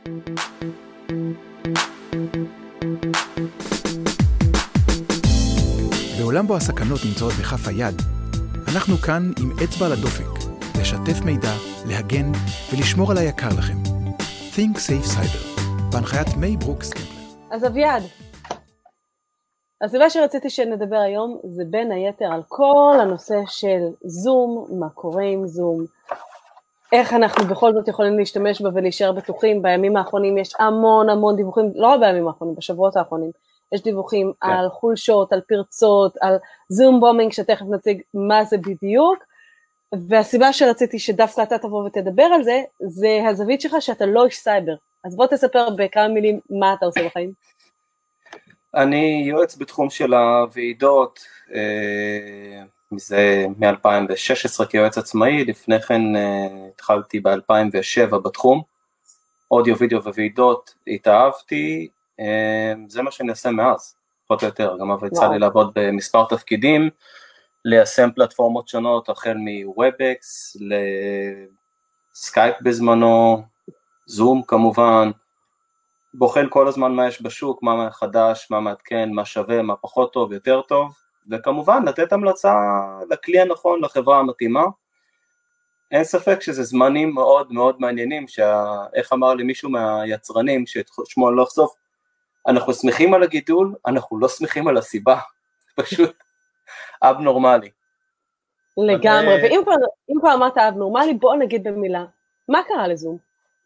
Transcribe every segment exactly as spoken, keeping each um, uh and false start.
בעולם בו הסכנות נמצאות בכף היד, אנחנו כאן עם אצבע על הדופק, לשתף מידע, להגן ולשמור על היקר לכם. Think Safe Cyber, בהנחיית מי ברוקס קמפלר. אז אביעד, הסיבה שרציתי שנדבר היום זה בין היתר על כל הנושא של זום, מה קורה עם זום, איך אנחנו בכל זאת יכולים להשתמש בה ולהישאר בטוחים. בימים האחרונים יש המון המון דיווחים, לא רק בימים האחרונים, בשבועות האחרונים, יש דיווחים כן. על חולשות, על פרצות, על זום בומינג, שתכף נציג מה זה בדיוק, והסיבה שרציתי שדווקא אתה תבוא ותדבר על זה, זה הזווית שלך שאתה לא איש סייבר. אז בוא תספר בכמה מילים מה אתה עושה בחיים. אני יועץ בתחום של הוועידות, מזה מ-אלפיים ושש עשרה כיועץ עצמאי, לפני כן התחלתי ב-אלפיים ושבע בתחום, אודיו, וידאו וועידות, התאהבתי, זה מה שאני עושה מאז, פחות או יותר, גם אבל יצא לי לעבוד במספר תפקידים, ליישם פלטפורמות שונות, החל מוובקס, לסקייפ בזמנו, זום כמובן, בוחן כל הזמן מה יש בשוק, מה חדש, מה מעדכן, מה שווה, מה פחות טוב, יותר טוב, וכמובן לתת המלצה לכלי הנכון, לחברה המתאימה. אין ספק שזה זמנים מאוד מאוד מעניינים, שאיך אמר לי מישהו מהיצרנים, ששמו אני לא אחשוף, אנחנו שמחים על הגידול, אנחנו לא שמחים על הסיבה, פשוט אב נורמלי. לגמרי, ואם כבר, אם כבר אמרת אב נורמלי, בואו נגיד במילה, מה קרה לזום?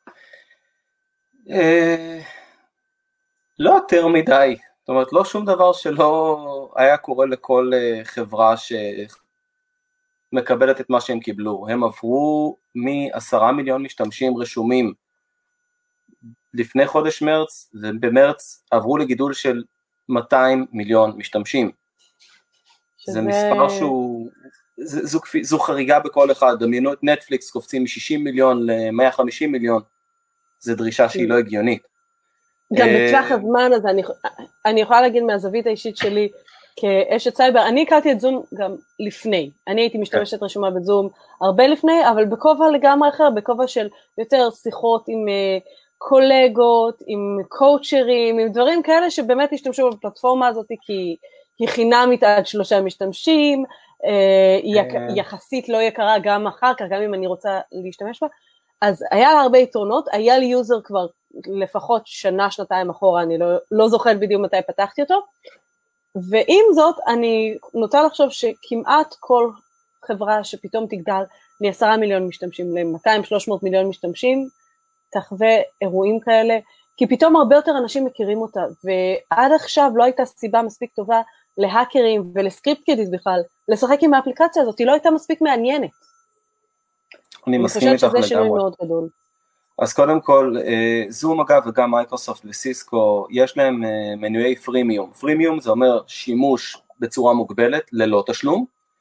לא יותר מדי, זאת אומרת, לא שום דבר שלא היה קורה לכל חברה שמקבלת את מה שהם קיבלו. הם עברו מעשרה מיליון משתמשים רשומים לפני חודש מרץ, ובמרץ עברו לגידול של מאתיים מיליון משתמשים. שזה... זה מספר שהוא, זו, זו, זו חריגה בכל אחד, דמיינו את נטפליקס קופצים מ-שישים מיליון ל-מאה וחמישים מיליון, זו דרישה שהיא לא הגיונית. גם בטווח הזמן הזה, אני, אני יכולה להגיד מהזווית האישית שלי, כאשת סייבר, אני הכרתי את זום גם לפני, אני הייתי משתמשת רשומה בזום הרבה לפני, אבל בכובע לגמרי אחר, בכובע של יותר שיחות עם קולגות, עם קואוצ'רים, עם דברים כאלה שבאמת השתמשו בפלטפורמה הזאת, כי היא חינמית עד שלושה משתמשים, היא יחסית לא יקרה גם אחר כך, גם אם אני רוצה להשתמש בה, אז היה לה הרבה יתרונות, היה לי יוזר כבר לפחות שנה, שנתיים אחורה, אני לא, לא זוכרת בדיוק מתי פתחתי אותו, ועם זאת אני נוטה לחשוב שכמעט כל חברה שפתאום תגדל מ-עשרה מיליון משתמשים ל-מאתיים שלוש מאות מיליון משתמשים, תחווה אירועים כאלה, כי פתאום הרבה יותר אנשים מכירים אותה, ועד עכשיו לא הייתה סיבה מספיק טובה להאקרים ולסקריפט קידיס בכלל, לשחק עם האפליקציה הזאת, היא לא הייתה מספיק מעניינת. אני מסכים איתך לגמרי. שזה שינוי מאוד גדול. אז קודם כל, זום אגב וגם מייקרוסופט וסיסקו, יש להם מנויי פרימיום. פרימיום זה אומר שימוש בצורה מוגבלת, ללא תשלום.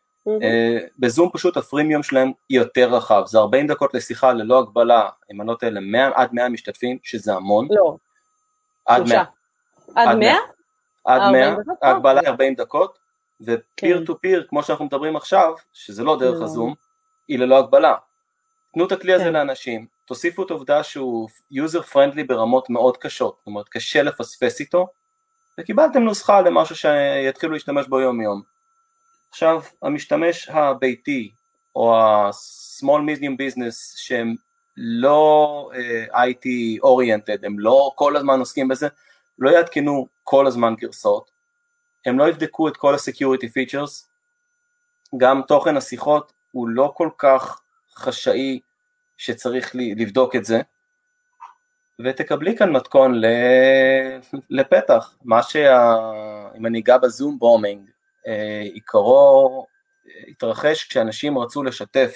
בזום פשוט הפרימיום שלהם יותר רחב, זה ארבעים דקות לשיחה ללא הגבלה, אם אני לא טועה, עד מאה משתתפים, שזה המון. לא. עד מאה. עד מאה? עד מאה, ההגבלה ארבעים דקות, ופיר טו פיר, כמו שאנחנו מדברים עכשיו, שזה לא דרך הזום, היא ללא הגבלה. תנו את הכלי הזה לאנשים, תוסיפו את העובדה שהוא יוזר פרנדלי ברמות מאוד קשות, זאת אומרת קשה לפספס איתו, וקיבלתם נוסחה למשהו שיתחילו להשתמש בו יום יום. עכשיו המשתמש הביתי, או ה-small medium business, שהם לא uh, איי טי oriented, הם לא כל הזמן עוסקים בזה, לא יעדכנו כל הזמן גרסאות, הם לא יבדקו את כל ה-security features, גם תוכן השיחות הוא לא כל כך חשאי, שצריך לבדוק את זה, ותקבלי כאן מתכון לפתח, מה שאם אני אגע בזום בומינג, עיקרו התרחש כשאנשים רצו לשתף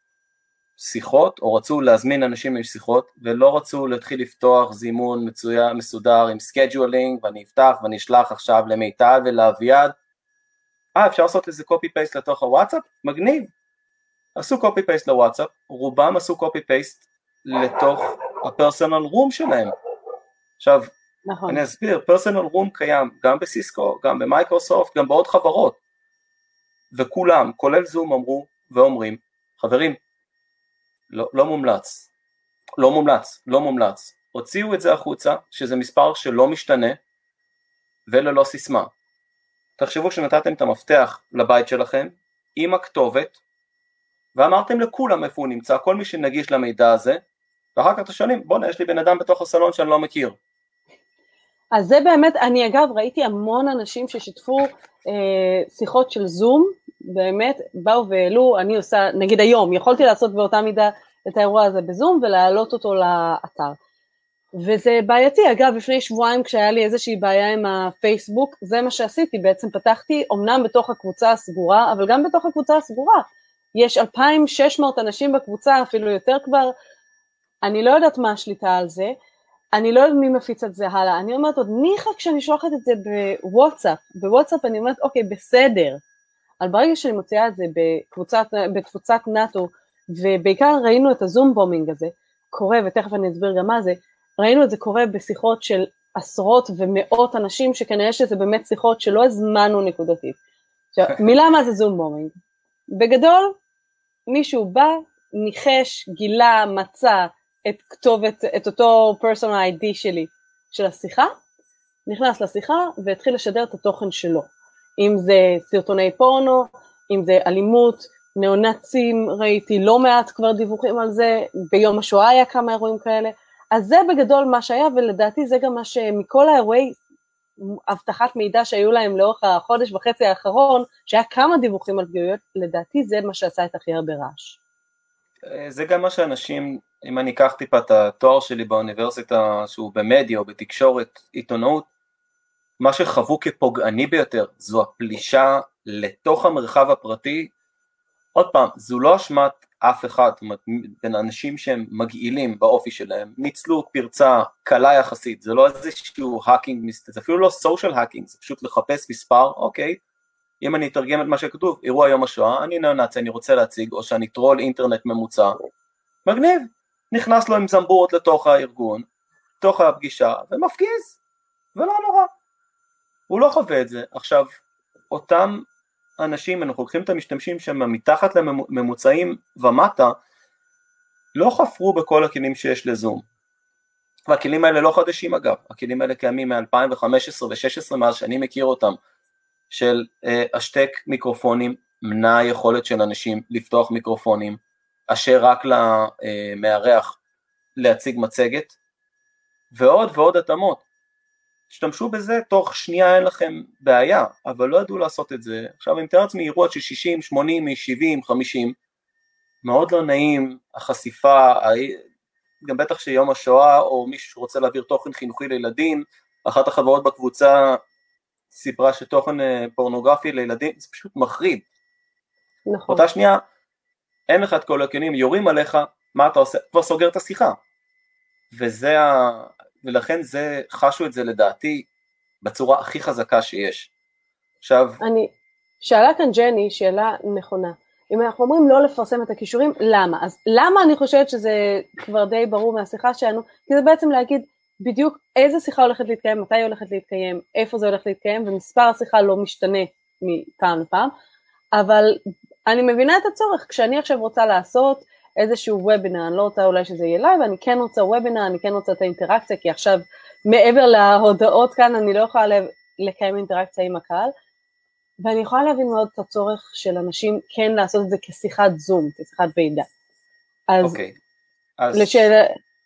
שיחות, או רצו להזמין אנשים עם שיחות, ולא רצו להתחיל לפתוח זימון מצוין, מסודר עם סקייג'ולינג, ואני אפתח ואני אשלח עכשיו למיטל ולאביעד, אה אפשר לעשות איזה קופי פייסט לתוך הוואטסאפ? מגניב. עשו קופי פייסט לוואטסאפ, רובם עשו קופי פייסט לתוך הפרסונל רום שלהם. עכשיו, נכון. אני אסביר, פרסונל רום קיים גם בסיסקו, גם במייקרוסופט, גם בעוד חברות, וכולם, כולל זום, אמרו ואומרים, חברים, לא, לא מומלץ, לא מומלץ, לא מומלץ, הוציאו את זה החוצה, שזה מספר שלא משתנה, וללא סיסמה. תחשבו שנתתם את המפתח לבית שלכם, עם הכתובת, ואמרתם לכולם איפה הוא נמצא, כל מי שנגיש למידע הזה, ואחר כך אתם שואלים, בוא'נה, יש לי בן אדם בתוך הסלון שאני לא מכיר. אז זה באמת, אני אגב ראיתי המון אנשים ששיתפו אה, שיחות של זום, באמת באו והעלו, אני עושה, נגיד היום, יכולתי לעשות באותה מידה את האירוע הזה בזום, ולהעלות אותו לאתר. וזה בעייתי, אגב, לפני שבועיים כשהיה לי איזושהי בעיה עם הפייסבוק, זה מה שעשיתי, בעצם פתחתי, אמנם בתוך הקבוצה הסגורה, אבל גם בתוך הקבוצה הסגורה, יש אלפיים ושש מאות אנשים בקבוצה, אפילו יותר כבר, אני לא יודעת מה השליטה על זה, אני לא יודעת מי מפיץ את זה הלאה, אני אומרת עוד ניחא כשאני שולחת את זה בוואטסאפ, בוואטסאפ אני אומרת אוקיי בסדר, אבל ברגע שאני מוציאה את זה בקבוצת, בתפוצת נאטו, ובעיקר ראינו את הזום בומינג הזה, קורה, ותכף אני אסביר גם מה זה, ראינו את זה קורה בשיחות של עשרות ומאות אנשים, שכנראה שזה באמת שיחות שלא הזמנו נקודתית. עכשיו, מילה מה זה זום בומינג? בגדול, מישהו בא, ניחש, גילה, מצא את כתובת, את אותו personal איי די שלי, של השיחה, נכנס לשיחה והתחיל לשדר את התוכן שלו. אם זה סרטוני פורנו, אם זה אלימות, נאו-נאצים, ראיתי לא מעט כבר דיווחים על זה, ביום השואה היה כמה אירועים כאלה, אז זה בגדול מה שהיה, ולדעתי זה גם מה שמכל האירועי הבטחת מידע שהיו להם לאורך החודש וחצי האחרון, שהיה כמה דיווחים על פגיעות, לדעתי זה מה שעשה את הכי הרבה רעש. זה גם מה שאנשים, אם אני אקח טיפה את התואר שלי באוניברסיטה, שהוא במדיה או בתקשורת, עיתונאות, מה שחוו כפוגעני ביותר, זו הפלישה לתוך המרחב הפרטי, עוד פעם, זו לא אשמת אף אחד, זאת אומרת, בין אנשים שהם מגעילים באופי שלהם, ניצלו פרצה קלה יחסית, זה לא איזשהו האקינג, זה אפילו לא סושיאל האקינג, זה פשוט לחפש מספר, אוקיי, אם אני אתרגם את מה שכתוב, אירוע יום השואה, אני נאו-נאצי, אני רוצה להציג, או שאני טרול אינטרנט ממוצע, מגניב, נכנס לו עם זמבורות לתוך הארגון, לתוך הפגישה, ומפגיז, ולא נורא, הוא לא חווה את זה. עכשיו, אותם אנשים, אנחנו לוקחים את המשתמשים שהם מתחת לממוצעים ומטה, לא חפרו בכל הכלים שיש לזום, והכלים האלה לא חדשים אגב, הכלים האלה קיימים מ-אלפיים וחמש עשרה ו-שש עשרה מאז שאני מכיר אותם, של אה, השתק מיקרופונים, מנע היכולת של אנשים לפתוח מיקרופונים, אשר רק למארח להציג מצגת, ועוד ועוד התאמות, תשתמשו בזה, תוך שנייה אין לכם בעיה, אבל לא ידעו לעשות את זה. עכשיו, אם תאר לעצמי אירוע של שישים, שמונים, שבעים, חמישים, מאוד לא נעים, החשיפה, גם בטח שיום השואה, או מישהו שרוצה להעביר תוכן חינוכי לילדים, אחת החברות בקבוצה סיפרה שתוכן פורנוגרפי לילדים, זה פשוט מחריד. נכון. אותה שנייה, אין לך את כל הכלים, יורים עליך, מה אתה עושה? כבר סוגר את השיחה. וזה ה... ולכן זה, חשו את זה לדעתי בצורה הכי חזקה שיש. עכשיו... אני, שאלה כאן ג'ני, שאלה נכונה. אם אנחנו אומרים לא לפרסם את הכישורים, למה? אז למה אני חושבת שזה כבר די ברור מהשיחה שלנו? כי זה בעצם להגיד בדיוק איזה שיחה הולכת להתקיים, מתי היא הולכת להתקיים, איפה זה הולך להתקיים, ומספר השיחה לא משתנה מפעם לפעם. אבל אני מבינה את הצורך, כשאני עכשיו רוצה לעשות איזשהו וובינר, אני לא רוצה אולי שזה יהיה לייב, אני כן רוצה וובינר, אני כן רוצה את האינטראקציה, כי עכשיו מעבר להודעות כאן, אני לא יכולה לקיים אינטראקציה עם הקהל, ואני יכולה להבין מאוד את הצורך של אנשים כן לעשות את זה כשיחת זום, כשיחת ועידה. אז, אוקיי. אז... לשאלה,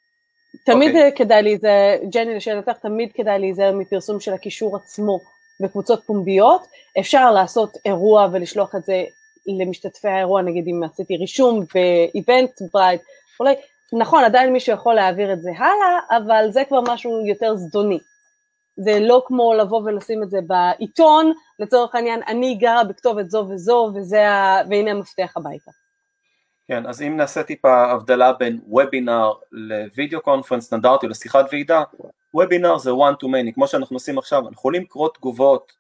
תמיד אוקיי. כדאי להיזהר, ג'ני לשאלתך, תמיד כדאי להיזהר מפרסום של הקישור עצמו, בקבוצות פומביות, אפשר לעשות אירוע ולשלוח את זה למשתתפי האירוע, נגיד אם עשיתי רישום באיבנט ברייט, אולי, נכון, עדיין מישהו יכול להעביר את זה הלאה, אבל זה כבר משהו יותר זדוני. זה לא כמו לבוא ולשים את זה בעיתון, לצורך העניין, אני גרה בכתובת זו וזו, וזה ה... והנה המפתח הביתה. כן, אז אם נעשה טיפה הבדלה בין וובינר לוידאו קונפרנס סטנדרטי, לשיחת ועידה, וובינר זה one to many, כמו שאנחנו עושים עכשיו, אנחנו יכולים לקרוא תגובות,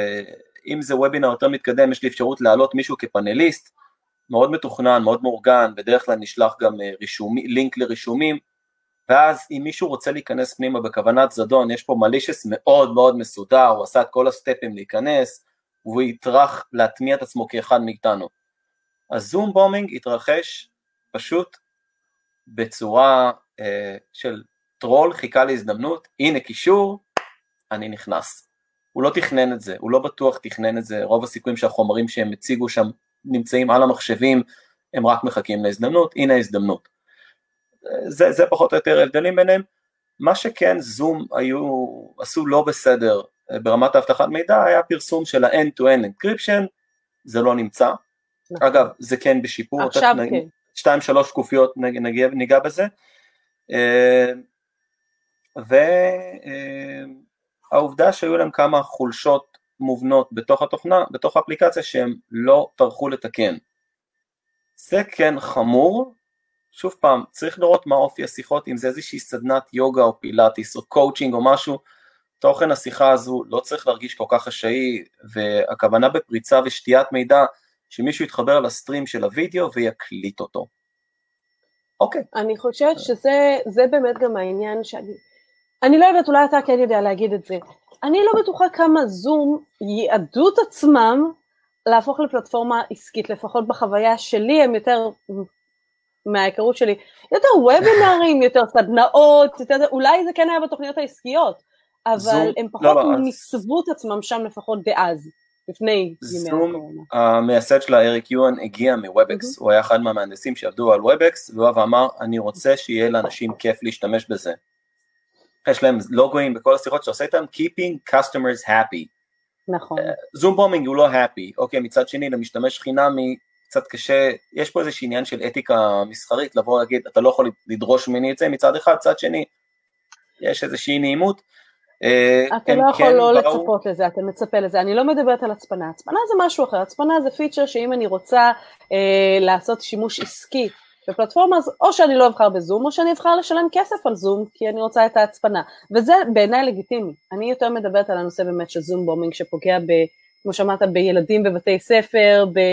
אם זה וובינר יותר מתקדם, יש לי אפשרות להעלות מישהו כפאנליסט, מאוד מתוכנן, מאוד מאורגן, בדרך כלל נשלח גם רישומי, לינק לרישומים, ואז אם מישהו רוצה להיכנס פנימה בכוונת זדון, יש פה מלישס מאוד מאוד מסודר, הוא עשה את כל הסטפים להיכנס, והוא יטרח להטמיע את עצמו כאחד מאיתנו. הזום בומינג התרחש פשוט בצורה אה, של טרול חיכה להזדמנות, הנה קישור, אני נכנס. הוא לא תכנן את זה, הוא לא בטוח תכנן את זה, רוב הסיכויים שהחומרים שהם הציגו שם נמצאים על המחשבים, הם רק מחכים להזדמנות, הנה ההזדמנות. זה, זה פחות או יותר הבדלים ביניהם. מה שכן זום היו, עשו לא בסדר ברמת האבטחת מידע, היה פרסום של ה-end-to-end encryption, זה לא נמצא. נכון. אגב, זה כן בשיפור. עכשיו כן. שתיים, שלוש שקופיות ניגע, ניגע בזה. והעובדה שהיו להם כמה חולשות מובנות בתוך התוכנה, בתוך האפליקציה שהם לא טרחו לתקן. זה כן חמור. שוב פעם, צריך לראות מה אופי השיחות, אם זה איזושהי סדנת יוגה או פילאטיס או קואוצ'ינג או משהו, תוכן השיחה הזו לא צריך להרגיש כל כך חשאי, והכוונה בפריצה ושתיית מידע, שמישהו יתחבר לסטרים של הוידאו ויקליט אותו. אוקיי. אני חושבת שזה זה באמת גם העניין שאני, אני לא יודעת, אולי אתה כן יודע להגיד את זה, אני לא בטוחה כמה זום יעדו את עצמם להפוך לפלטפורמה עסקית, לפחות בחוויה שלי, הם יותר מההיכרות שלי, יותר וובינרים, יותר סדנאות, יותר, אולי זה כן היה בתוכניות העסקיות, אבל זום, הם פחות לא, לא, ניסבו את עצמם שם לפחות דאז, לפני ימי הקורונה. זום, המייסד שלה, אריק יואן, הגיע מוובקס, הוא היה אחד מהמהנדסים שעבדו על וובקס, והוא אמר, אני רוצה שיהיה לאנשים כיף להשתמש בזה. יש להם לוגויים בכל השיחות שעושה איתם, keeping customers happy. נכון. זום בומינג הוא לא happy, אוקיי, מצד שני, למשתמש חינמי, קצת קשה, יש פה איזושהי עניין של אתיקה מסחרית, לבוא להגיד, אתה לא יכול לדרוש ממני את זה, מצד אחד, צד שני, יש איזושהי נעימות. אתה לא יכול לא לצפות לזה, אתה מצפה לזה, אני לא מדברת על הצפנה, הצפנה זה משהו אחר, הצפנה זה פיצ'ר שאם אני רוצה לעשות שימוש עסקי בפלטפורמה, אז או שאני לא אבחר בזום, או שאני אבחר לשלם כסף על זום, כי אני רוצה את ההצפנה, וזה בעיניי לגיטימי, אני יותר מדברת על הנושא באמת של זום בומינג, שפוגע, כמו שמעת, בילדים בבתי ספר, ב...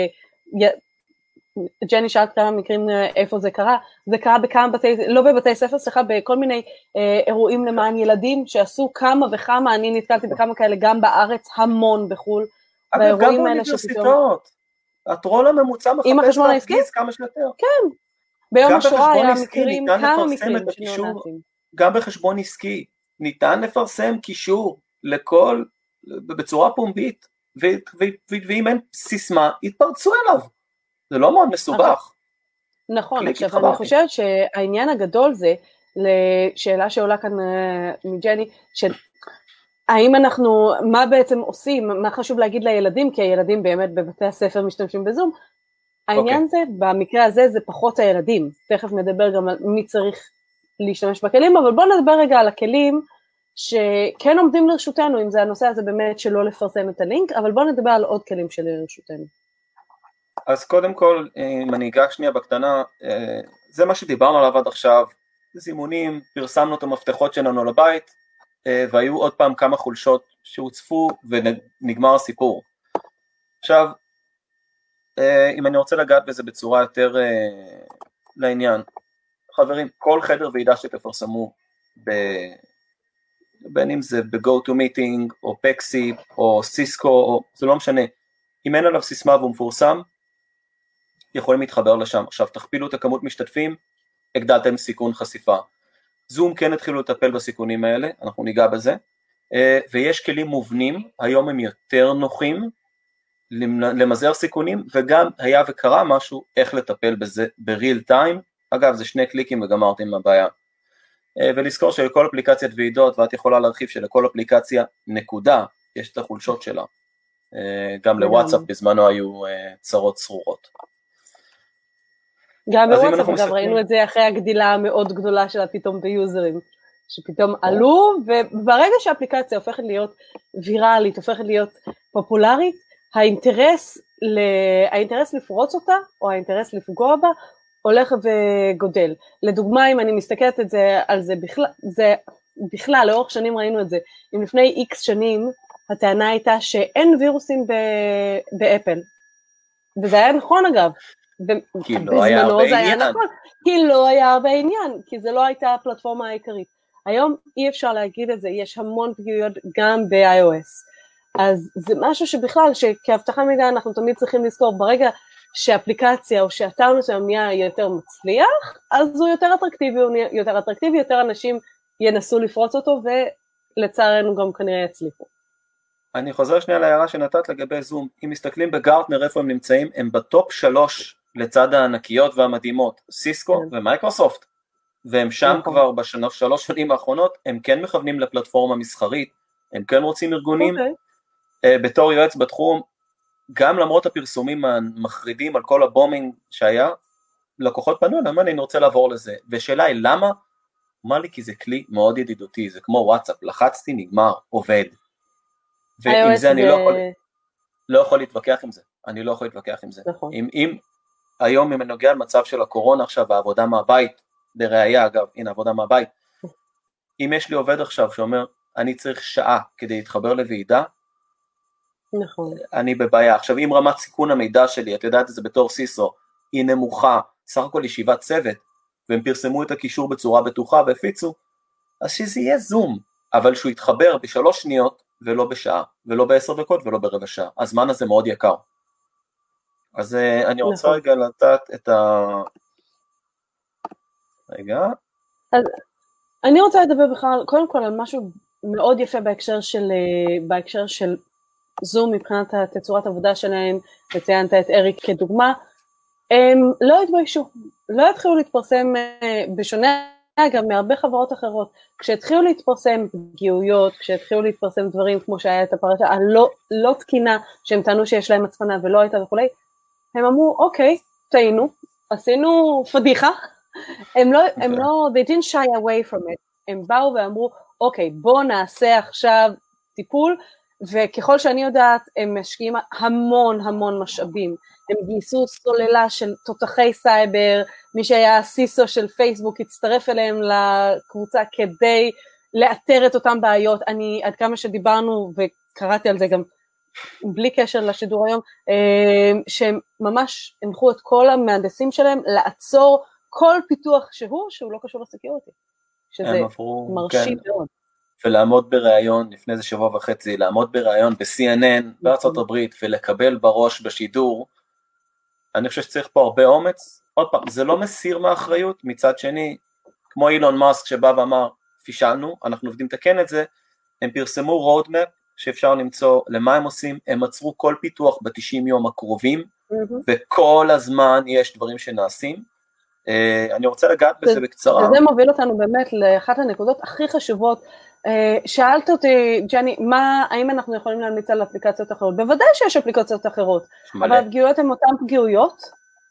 ג'ני שאלת כמה מקרים איפה זה קרה, זה קרה בכמה בתי, לא בבתי ספר, סליחה, בכל מיני אה, אירועים למען ילדים, שעשו כמה וכמה, אני נתקלתי בכמה כאלה, גם בארץ, המון בחול, אגב, גם באוניברסיטאות, הטרול הממוצע מחפש להפגיז כמה שיותר. כן, ביום השואה היה מקרים, כמה מקרים שנונאצים. גם בחשבון עסקי, ניתן לפרסם קישור לכל, בצורה פומבית, ואם אין סיסמה, יתפרצו אליו. זה לא מאוד מסובך. נכון, עכשיו אני חושבת שהעניין הגדול זה, לשאלה שעולה כאן מג'ני, האם אנחנו, מה בעצם עושים, מה חשוב להגיד לילדים, כי הילדים באמת בבתי הספר משתמשים בזום, העניין זה, במקרה הזה זה פחות הילדים, תכף נדבר גם על מי צריך להשתמש בכלים, אבל בואו נדבר רגע על הכלים, שכן עומדים לרשותנו, אם זה הנושא הזה באמת שלא לפרסם את הלינק, אבל בואו נדבר על עוד כלים שלרשותנו. אז קודם כל, אם אני אגע שנייה בקטנה, זה מה שדיברנו עליו עד עכשיו, זימונים, פרסמנו את המפתחות שלנו לבית, והיו עוד פעם כמה חולשות שהוצפו ונגמר הסיפור. עכשיו, אם אני רוצה לגעת בזה בצורה יותר לעניין, חברים, כל חדר ועידה שתפרסמו, בין אם זה ב-GoToMeeting, או פקסי, או סיסקו, או, זה לא משנה, אם אין עליו סיסמה והוא מפורסם, יכולים להתחבר לשם. עכשיו, תכפילו את הכמות משתתפים, הגדלתם סיכון חשיפה. זום כן התחילו לטפל בסיכונים האלה, אנחנו ניגע בזה, ויש כלים מובנים, היום הם יותר נוחים, למזער סיכונים, וגם היה וקרה משהו, איך לטפל בזה בריל טיים, אגב, זה שני קליקים וגמרתם עם הבעיה. ולזכור שלכל אפליקציית ועידות, ואת יכולה להרחיב שלכל אפליקציה נקודה, יש את החולשות שלה. גם לוואטסאפ בזמנו היו צרות צרורות. גם בוואטסאפ, אגב, ראינו את זה אחרי הגדילה המאוד גדולה שלה פתאום ביוזרים, שפתאום עלו, וברגע שהאפליקציה הופכת להיות ויראלית, הופכת להיות פופולרית, האינטרס, האינטרס לפרוץ אותה, או האינטרס לפגוע בה, הולך וגודל. לדוגמה, אם אני מסתכלת את זה, על זה בכלל, זה בכלל, לאורך שנים ראינו את זה, אם לפני איקס שנים, הטענה הייתה שאין וירוסים באפל, וזה היה נכון אגב, כי לא היה הרבה עניין. נכון, כי לא היה הרבה עניין, כי זה לא הייתה הפלטפורמה העיקרית. היום אי אפשר להגיד את זה, יש המון פגיעות גם ב-iOS, אז זה משהו שבכלל, שכהבטחה מידע אנחנו תמיד צריכים לזכור, ברגע שאפליקציה או שאתר מסוים נהיה יותר מצליח, אז הוא יותר אטרקטיבי, הוא יותר אטרקטיבי, יותר אנשים ינסו לפרוץ אותו, ולצערנו גם כנראה יצליחו. אני חוזר שנייה להערה שנתת לגבי זום, אם מסתכלים בגארטנר איפה הם נמצאים, הם בטופ שלוש לצד הענקיות והמדהימות, סיסקו ומייקרוסופט, והם שם כבר בשלוש שנים האחרונות, הם כן מכוונים לפלטפורמה מסחרית, הם כן רוצים ארגונים, בתור יועץ בתחום, גם למרות הפרסומים המחרידים על כל הבומינג שהיה, לקוחות פנו, למה אני רוצה לעבור לזה, ושאלה היא למה? אמר לי כי זה כלי מאוד ידידותי, זה כמו וואטסאפ, לחצתי, נגמר, עובד, ועם זה אני לא יכול, לא יכול להתווכח עם זה, אני לא יכול להתווכח עם זה, אם, אם היום אם אני נוגע על מצב של הקורונה עכשיו, העבודה מהבית, לראיה אגב, הנה עבודה מהבית, אם יש לי עובד עכשיו שאומר, אני צריך שעה כדי להתחבר לוועידה, נכון. אני בבעיה. עכשיו, אם רמת סיכון המידע שלי, את יודעת את זה בתור סיסו, היא נמוכה, סך הכל ישיבת צוות, והם פרסמו את הקישור בצורה בטוחה והפיצו, אז שזה יהיה זום, אבל שהוא יתחבר בשלוש שניות, ולא בשעה, ולא בעשר דקות, ולא ברבע שעה. הזמן הזה מאוד יקר. אז אני רוצה נכון. רגע לתת את ה... רגע. אז אני רוצה לדבר בכלל, קודם כל על משהו מאוד יפה בהקשר של, בהקשר של זום מבחינת התצורת עבודה שלהם, וציינת את אריק כדוגמה, הם לא התביישו, לא התחילו להתפרסם בשונה גם מהרבה חברות אחרות, כשהתחילו להתפרסם פגיעויות, כשהתחילו להתפרסם דברים כמו שהיה את הפרשה הלא לא תקינה, שהם טענו שיש להם הצפנה ולא הייתה וכולי, הם אמרו אוקיי, טעינו, עשינו פדיחה, הם לא, הם לא, they didn't shy away from it, הם באו ואמרו אוקיי, בוא נעשה עכשיו טיפול, וככל שאני יודעת, הם משקיעים המון המון משאבים, הם גייסו סוללה של תותחי סייבר, מי שהיה סיסו של פייסבוק הצטרף אליהם לקבוצה כדי לאתר את אותם בעיות, אני עד כמה שדיברנו וקראתי על זה גם בלי קשר לשידור היום, שהם ממש הנחו את כל המהנדסים שלהם לעצור כל פיתוח שהוא, שהוא לא קשור לסקיוריטי, שזה מרשים כן. מאוד. ולעמוד בראיון, לפני זה שבוע וחצי, לעמוד בראיון ב-סי אן אן בארצות הברית, ולקבל בראש בשידור, אני חושב שצריך פה הרבה אומץ, עוד פעם, זה לא מסיר מהאחריות, מצד שני, כמו אילון מאסק שבא ואמר, פישלנו, אנחנו עובדים לתקן את זה, הם פרסמו רודמפ, שאפשר למצוא למה הם עושים, הם עצרו כל פיתוח ב-תשעים יום הקרובים, וכל הזמן יש דברים שנעשים, אני רוצה לגעת בזה בקצרה. וזה מוביל אותנו באמת לאחת הנקודות הכי חשובות, שאלת אותי, ג'ני, מה, האם אנחנו יכולים להמליץ על אפליקציות אחרות? בוודאי שיש אפליקציות אחרות, אבל הפגיעויות הן אותן פגיעויות,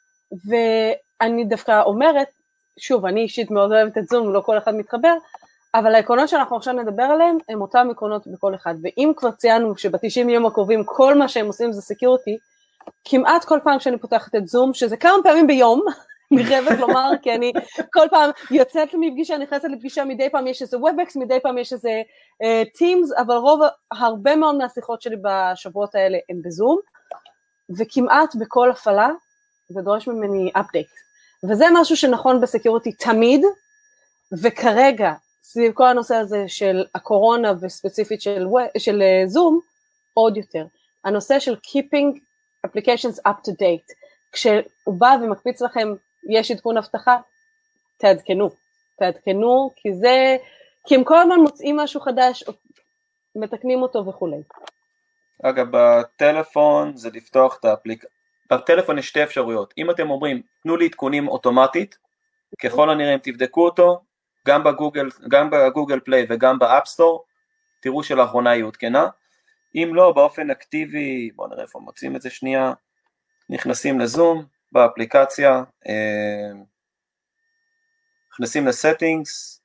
ואני דווקא אומרת, שוב, אני אישית מאוד אוהבת את זום, לא כל אחד מתחבר, אבל העקרונות שאנחנו עכשיו נדבר עליהם, הם אותם עקרונות בכל אחד, ואם כבר ציינו שב-תשעים יום הקרובים, כל מה שהם עושים זה סקיוריטי, כמעט כל פעם שאני פותחת את זום, שזה כמה פעמים ביום, אני חייבת לומר, כי אני כל פעם יוצאת מפגישה, נכנסת לפגישה, מדי פעם יש איזה וובקס, מדי פעם יש איזה טימס, אבל רוב, הרבה מאוד מהשיחות שלי בשבועות האלה הם בזום, וכמעט בכל הפעלה, זה דורש ממני אפדייט. וזה משהו שנכון בסקיוריטי תמיד, וכרגע, סביב כל הנושא הזה של הקורונה, וספציפית של, של זום, עוד יותר. הנושא של keeping applications up to date, כשהוא בא ומקפיץ לכם, יש עדכון הבטחה, תעדכנו, תעדכנו, כי זה, כי הם כל הזמן מוצאים משהו חדש, מתקנים אותו וכו'. אגב, בטלפון זה לפתוח את האפליקציה, בטלפון יש שתי אפשרויות, אם אתם אומרים, תנו לי עדכונים אוטומטית, ככל הנראה אם תבדקו אותו, גם בגוגל, גם בגוגל פליי וגם באפסטור, תראו שלאחרונה היא עודכנה, אם לא, באופן אקטיבי, בואו נראה איפה מוצאים את זה שנייה, נכנסים לזום, באפליקציה, נכנסים לסטינגס,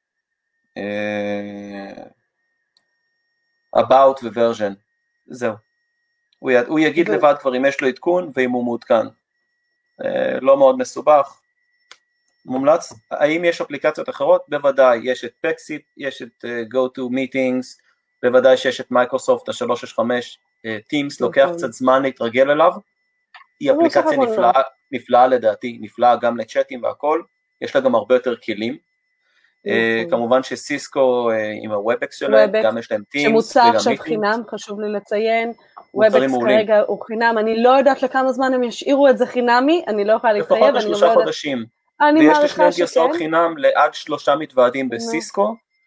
about ו-version, זהו. הוא, י, הוא יגיד לבד כבר אם יש לו עדכון ואם הוא מעודכן. לא מאוד מסובך, מומלץ. האם יש אפליקציות אחרות? בוודאי, יש את פקסיט, יש את go to meetings, בוודאי שיש את מייקרוסופט, ה-שלוש שש חמש, Teams, לוקח קצת זמן להתרגל אליו, היא אפליקציה נפלאה, נפלאה לדעתי, נפלאה גם לצ'אטים והכל, יש לה גם הרבה יותר כלים, כמובן שסיסקו עם הוובקס שלהם, גם יש להם Teams, שמוצע עכשיו חינם, חשוב לי לציין, וובקס כרגע הוא חינם, אני לא יודעת לכמה זמן הם ישאירו את זה חינמי, אני לא יכולה להתחייב, לפחות לשלושה חודשים, ויש לשני גרסאות חינם לעד שלושה מתוועדים בסיסקו,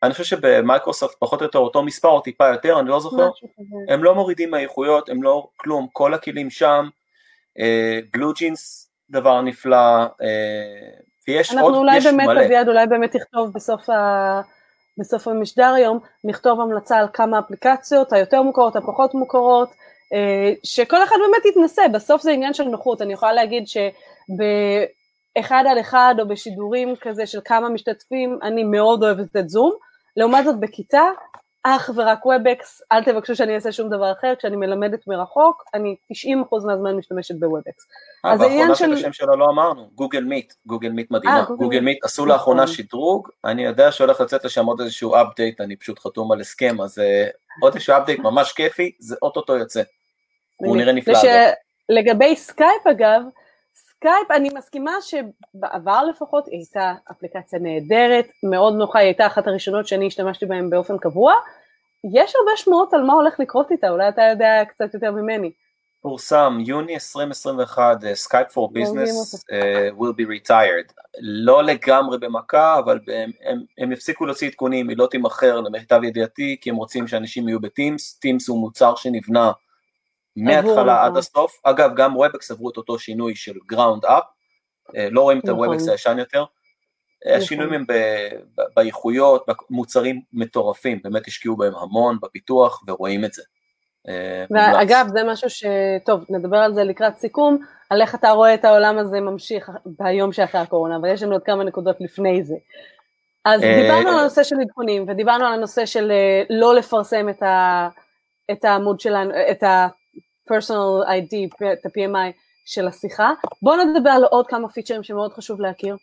אני חושב שבמייקרוסופט פחות או יותר אותו מספר או טיפה יותר, אני לא זוכר, הם לא מורידים מהאיכויות, הם לא כלום, כל הכלים שם, בלו ג'ינס דבר נפלא, ויש עוד, יש מלא. אנחנו אולי באמת, אביעד, אולי באמת תכתוב בסוף ה... בסוף המשדר היום, נכתוב המלצה על כמה אפליקציות, היותר מוכרות, הפחות מוכרות, שכל אחד באמת יתנסה, בסוף זה עניין של נוחות, אני יכולה להגיד שבאחד על אחד או בשידורים כזה של כמה משתתפים, אני מאוד אוהבת את זום, לעומת זאת בכיתה, אך ורק וובקס, אל תבקשו שאני אעשה שום דבר אחר, כשאני מלמדת מרחוק, אני תשעים אחוז מהזמן משתמשת בוובקס. אז האחרונה של השם שלו לא אמרנו, גוגל מיט, גוגל מיט מדהימה, גוגל מיט עשו לאחרונה שדרוג, אני יודע שהולך לצאת לשם עוד איזשהו אפדייט, אני פשוט חתום על הסכם, אז עוד איזשהו אפדייט ממש כיפי, זה אוטוטו יוצא, הוא נראה נפלא. לגבי סקייפ אגב, סקייפ אני מסכימה שבעבר לפחות היא הייתה אפליקציה נהדרת, מאוד נוחה, היא הייתה אחת הראשונות שאני השתמשתי בהן באופן קבוע, יש הרבה שמועות על מה הולך לקרות איתה, אולי אתה יודע קצת יותר ממני. פורסם, יוני עשרים עשרים ואחת, Skype for Business uh, will be retired, לא לגמרי במכה, אבל הם, הם, הם הפסיקו להוציא עדכונים, היא לא תימחר למיטב ידיעתי, כי הם רוצים שאנשים יהיו בטימס, טימס הוא מוצר שנבנה, מההתחלה עד הסוף, אגב גם וובקס עברו את אותו שינוי של גראונד אפ, לא רואים את הוובקס הישן יותר, השינויים הם באיכויות, במוצרים מטורפים, באמת השקיעו בהם המון בפיתוח ורואים את זה. ואגב זה משהו שטוב, נדבר על זה לקראת סיכום, על איך אתה רואה את העולם הזה ממשיך ביום שאחרי הקורונה, אבל יש לנו עוד כמה נקודות לפני זה. אז דיברנו על הנושא של עדכונים, ודיברנו על הנושא של לא לפרסם את העמוד שלנו, את ה... personal איי די, את ה-פי אם איי של השיחה. בואו נדבר על עוד כמה פיצ'רים שמאוד חשוב להכיר.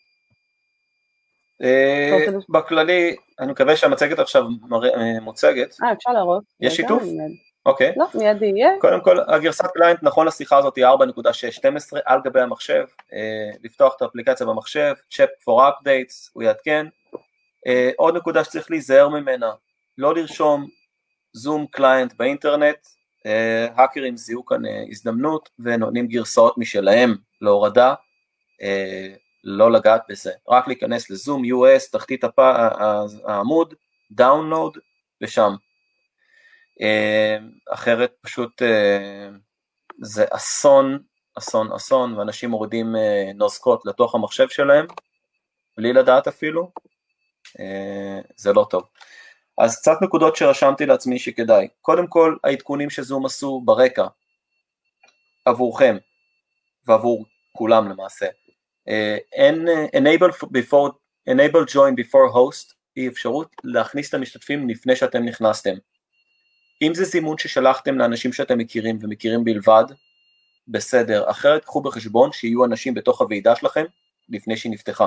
בכללי, אני מקווה שהמצגת עכשיו מוצגת. אה, אפשר להראות. יש שיתוף? אוקיי. לא, מיד יהיה. קודם כל, הגרסת קליינט נכון לשיחה הזאת היא ארבע נקודה שש שתים עשרה על גבי המחשב, לפתוח את האפליקציה במחשב, check for updates, הוא יעדכן. עוד נקודה שצריך להיזהר ממנה, לא לרשום זום קליינט באינטרנט, האקרים זיהו כאן הזדמנות ונותנים גרסאות משלהם להורדה, לא לגעת בזה, רק להיכנס לזום יו אס, תחתית העמוד, דאונלוד ושם, אחרת פשוט זה אסון, אסון, אסון, ואנשים מורידים נוזקות לתוך המחשב שלהם, בלי לדעת אפילו, זה לא טוב. אז קצת נקודות שרשמתי לעצמי שכדאי. קודם כל, העדכונים שזום עשו ברקע, עבורכם, ועבור כולם למעשה. Uh, enable, before, enable join before host, היא אפשרות להכניס את המשתתפים לפני שאתם נכנסתם. אם זה זימון ששלחתם לאנשים שאתם מכירים ומכירים בלבד, בסדר. אחרת קחו בחשבון שיהיו אנשים בתוך הוועידה שלכם, לפני שהיא נפתחה.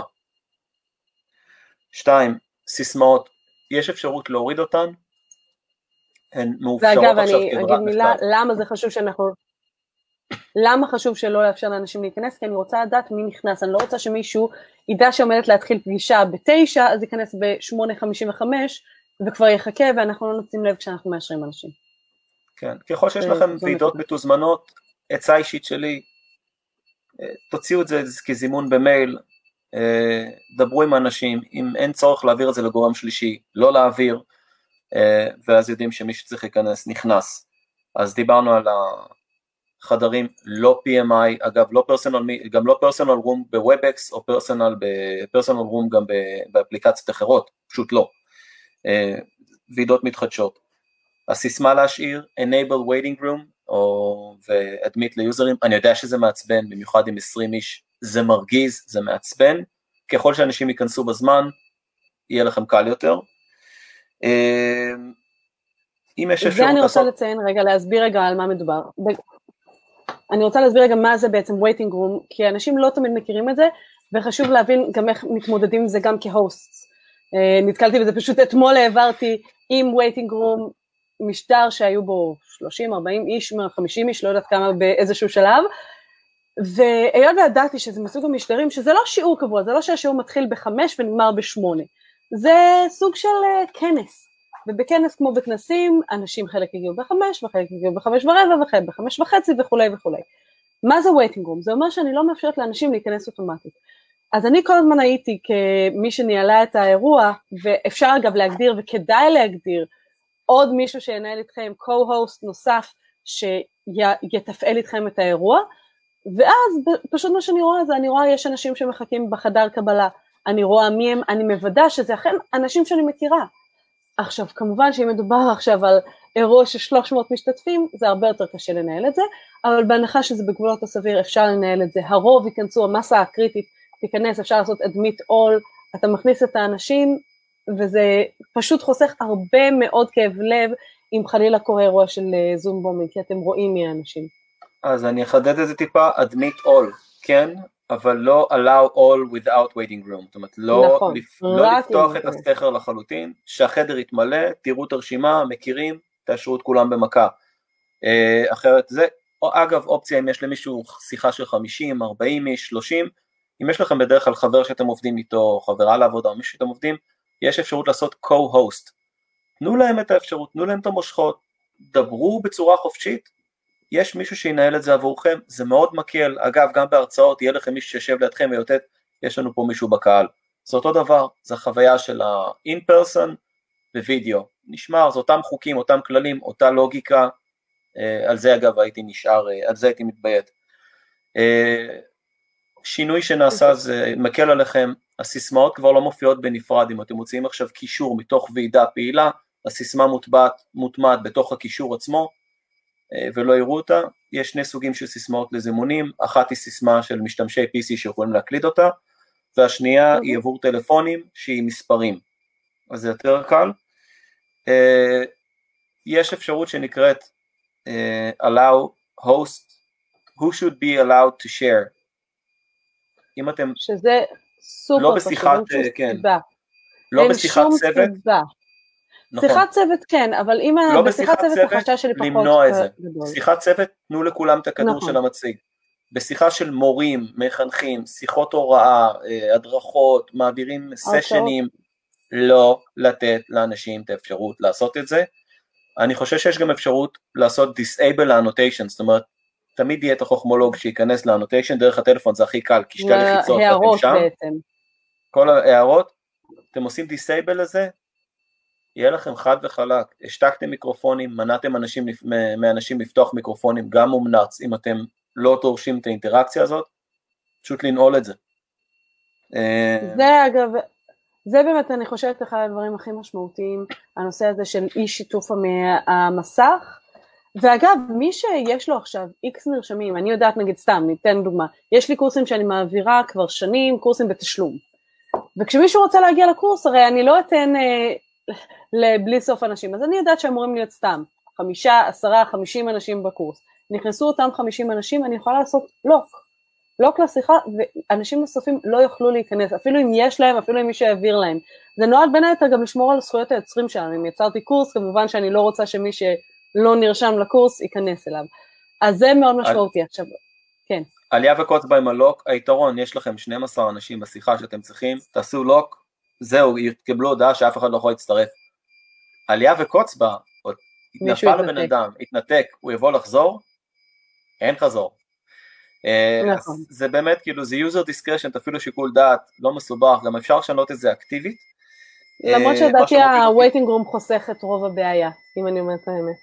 שתיים, סיסמאות. יש אפשרות להוריד אותן, הן מאופשרות ואגב, עכשיו אני אגיד מילה, למה זה חשוב שאנחנו, למה חשוב שלא לאפשר לאנשים להיכנס, כי אני רוצה לדעת מי נכנס, אני לא רוצה שמישהו ידע שעומדת להתחיל פגישה בתשע, אז ייכנס ב-שמונה חמישים וחמש, וכבר יחכה, ואנחנו לא נוצאים לב כשאנחנו מאשרים אנשים. כן, ככל שיש לכם ועידות מתוזמנות, עצה אישית שלי, תוציאו את זה כזימון במייל, דברו עם האנשים, אם אין צורך להעביר את זה לגורם שלישי, לא להעביר, ואז יודעים שמי שצריך להיכנס נכנס. אז דיברנו על החדרים, לא פי אם איי, אגב לא פרסונל, גם לא פרסונל רום בוובקס, או פרסונל בפרסונל רום גם באפליקציות אחרות, פשוט לא. ועידות מתחדשות. הסיסמה להשאיר, enable waiting room, או ו-admit ליוזרים, אני יודע שזה מעצבן, במיוחד עם עשרים איש, זה מרגיז, זה מעצבן, ככל שאנשים ייכנסו בזמן, יהיה לכם קל יותר. אם יש אפשרות... זה אני רוצה לציין רגע, להסביר רגע על מה מדובר. אני רוצה להסביר רגע מה זה בעצם waiting room, כי אנשים לא תמיד מכירים את זה, וחשוב להבין גם איך מתמודדים עם זה גם כהוסטס. נתקלתי בזה, פשוט אתמול העברתי עם waiting room, משטר שהיו בו שלושים ארבעים איש, חמישים איש, לא יודעת כמה באיזשהו שלב, והיות וידעתי שזה מסוג המשדרים, שזה לא שיעור קבוע, זה לא שהשיעור מתחיל בחמש ונגמר בשמונה, זה סוג של כנס, ובכנס כמו בכנסים, אנשים חלק הגיעו בחמש, וחלק הגיעו בחמש ורבע, וחלק בחמש וחצי וכו' וכו'. מה זה waiting room? זה אומר שאני לא מאפשרת לאנשים להיכנס אוטומטית. אז אני כל הזמן הייתי כמי שניהלה את האירוע, ואפשר אגב להגדיר, וכדאי להגדיר, עוד מישהו שינהל איתכם, co-host נוסף, שיתפעל איתכם את האירוע, ואז פשוט מה שאני רואה זה, אני רואה יש אנשים שמחכים בחדר קבלה, אני רואה מי הם, אני מוודא שזה אכן אנשים שאני מכירה. עכשיו, כמובן שאם מדובר עכשיו על אירוע של שלוש מאות משתתפים, זה הרבה יותר קשה לנהל את זה, אבל בהנחה שזה בגבולות הסביר, אפשר לנהל את זה, הרוב ייכנסו, המסה הקריטית תיכנס, אפשר לעשות admit all, אתה מכניס את האנשים, וזה פשוט חוסך הרבה מאוד כאב לב, אם חלילה קורה אירוע של זום בומינג, כי אתם רואים מי האנשים. אז אני אחדד את זה טיפה, admit all, כן, אבל לא allow all without waiting room, זאת אומרת, לא, נכון, לפ... לא לפתוח את הסכר לחלוטין, שהחדר יתמלא, תראו את הרשימה, מכירים, תאשרו את כולם במכה. אחרת זה, או אגב, אופציה אם יש למישהו שיחה של חמישים, ארבעים איש, שלושים, אם יש לכם בדרך כלל חבר שאתם עובדים איתו, חברה לעבודה או מישהו שאתם עובדים, יש אפשרות לעשות co-host. תנו להם את האפשרות, תנו להם את המושכות, דברו בצורה חופשית, יש מישהו שינהל את זה עבורכם, זה מאוד מקל, אגב גם בהרצאות יהיה לכם מישהו שישב לידכם ויותת, יש לנו פה מישהו בקהל, זה אותו דבר, זה חוויה של ה-in-person ווידאו, נשמר, זה אותם חוקים, אותם כללים, אותה לוגיקה, על זה אגב הייתי נשאר, על זה הייתי מתביית. שינוי שנעשה זה מקל עליכם, הסיסמאות כבר לא מופיעות בנפרד, אם אתם מוצאים עכשיו קישור מתוך ועידה פעילה, הסיסמה מוטבעת, מוטמעת בתוך הקישור עצמו, ולא יראו אותה, יש שני סוגים של סיסמאות לזימונים, אחת היא סיסמה של משתמשי פי סי שיכולים להקליד אותה, והשנייה היא עבור טלפונים שהיא מספרים, אז זה יותר קל. יש אפשרות שנקראת allow host, who should be allowed to share, אם אתם שזה סופר לא בשיחת, כן, לא בשיחת צוות, נכון. שיחת צוות כן, אבל אם לא בשיחת צוות החשש שלי פחות למנוע את זה. גדול. שיחת צוות, תנו לכולם את הכדור נכון. של המציג. בשיחה של מורים, מחנכים, שיחות הוראה, הדרכות, מעבירים סשנים, לא לתת לאנשים את האפשרות לעשות את זה. אני חושב שיש גם אפשרות לעשות disable annotation, זאת אומרת, תמיד יהיה את החוכמולוג שייכנס לאנוטיישן, דרך הטלפון זה הכי קל, כי שתי לחיצות ואתם שם. בעצם. כל ההערות, אתם עושים disable לזה, יהיה לכם חד וחלק, השתקתם מיקרופונים, מנעתם אנשים, מאנשים לפתוח מיקרופונים, גם מומנץ, אם אתם לא דורשים את האינטראקציה הזאת, פשוט לנעול את זה. זה אגב, זה באמת אני חושבת אחד הדברים הכי משמעותיים, הנושא הזה של אי שיתוף המסך, ואגב, מי שיש לו עכשיו איקס נרשמים, אני יודעת נגיד סתם, ניתן דוגמה, יש לי קורסים שאני מעבירה כבר שנים, קורסים בתשלום, וכשמישהו רוצה להגיע לקורס, הרי אני לא אתן אה, לבלי סוף אנשים, אז אני יודעת שאמורים להיות סתם, חמישה, עשרה, חמישים אנשים בקורס, נכנסו אותם חמישים אנשים, אני יכולה לעשות לוק, לוק לשיחה, ואנשים נוספים לא יוכלו להיכנס, אפילו אם יש להם, אפילו אם מישהו יעביר להם, זה נועד בין היתר גם לשמור על זכויות היוצרים שלנו, אם יצרתי קורס, כמובן שאני לא רוצה שמי שלא נרשם לקורס, ייכנס אליו, אז זה מאוד משמעותי, עכשיו, כן. עלייה וקוץ בה עם הלוק, היתרון, יש לכם שנים עשר אנשים בשיחה שאתם צריכים, תעשו לוק, זהו, יקבלו הודעה שאף אחד לא יכול להצטרף. עלייה וקוץ בה, נפל לבן אדם, התנתק, הוא יבוא לחזור, אין חזור. נכון. זה באמת, כאילו, זה user discretion, אפילו שיקול דעת, לא מסובך, גם אפשר לשנות את זה אקטיבית. למרות שדעתי ה-waiting room חוסך את רוב הבעיה, אם אני אומרת האמת.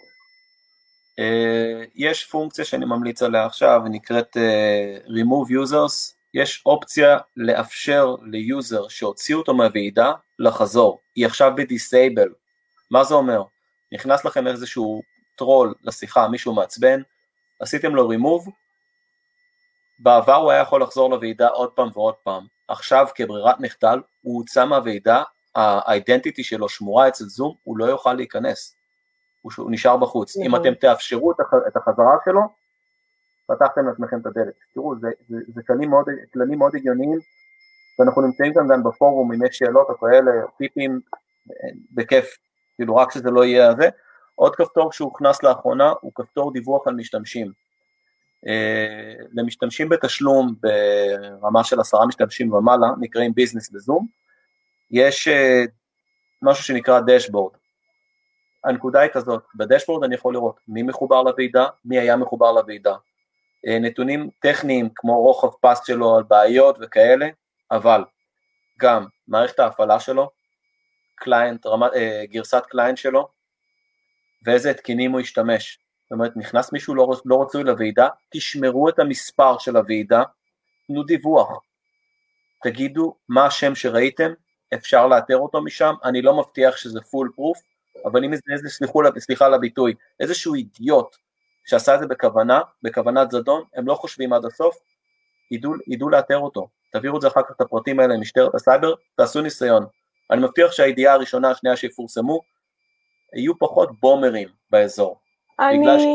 יש פונקציה שאני ממליץ עליה עכשיו, נקראת remove users, יש אופציה לאפשר ליוזר שהוציאו אותו מהוועידה לחזור, היא עכשיו ב-disable, מה זה אומר? נכנס לכם איזשהו טרול לשיחה, מישהו מעצבן, עשיתם לו remove, בעבר הוא היה יכול לחזור לוועידה עוד פעם ועוד פעם, עכשיו כברירת מחדל, הוא הוצא מהוועידה, האידנטיטי שלו שמורה אצל זום, הוא לא יוכל להיכנס, הוא נשאר בחוץ, אם אתם תאפשרו את החזרה שלו, פתחתם לעצמכם את הדלת, תראו, זה, זה, זה כללים מאוד, כללים מאוד הגיוניים, ואנחנו נמצאים כאן גם בפורום, אם יש שאלות או כאלה, טיפים, בכיף, כאילו רק שזה לא יהיה הזה, עוד כפתור שהוכנס לאחרונה, הוא כפתור דיווח על משתמשים, למשתמשים בתשלום, ברמה של עשרה משתמשים ומעלה, נקראים ביזנס בזום, יש משהו שנקרא דשבורד, הנקודה היא כזאת, בדשבורד אני יכול לראות מי מחובר לוועידה, מי היה מחובר לוועידה, נתונים טכניים כמו רוחב פס שלו על בעיות וכאלה, אבל גם מערכת ההפעלה שלו, קליינט, רמת, אה, גרסת קליינט שלו, ואיזה התקינים הוא ישתמש. זאת אומרת, נכנס מישהו לא, לא רצוי לוועידה, תשמרו את המספר של הוועידה, תנו דיווח, תגידו מה השם שראיתם, אפשר לאתר אותו משם, אני לא מבטיח שזה פול פרוף, אבל אם איזה, סליחו, סליחה לביטוי, איזשהו אידיוט שעשה את זה בכוונה, בכוונת זדון, הם לא חושבים עד הסוף, ידעו, ידעו לאתר אותו, תעבירו את זה אחר כך את הפרטים האלה למשטרת הסייבר, תעשו ניסיון, אני מבטיח שהידיעה הראשונה, השנייה שיפורסמו, יהיו פחות בומרים באזור, אני... בגלל ש...